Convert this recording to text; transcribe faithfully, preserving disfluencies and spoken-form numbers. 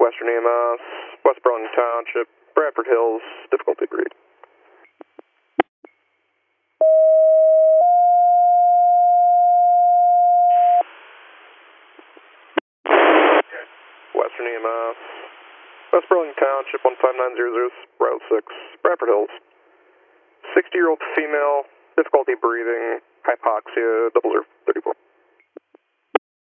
Western E M S, West Burlington Township, Bradford Hills, difficulty breed. Western E M S, West Burlington Township, one five nine zero zero, Route six, Bradford Hills. sixty-year-old female, difficulty breathing, hypoxia, double zero thirty-four.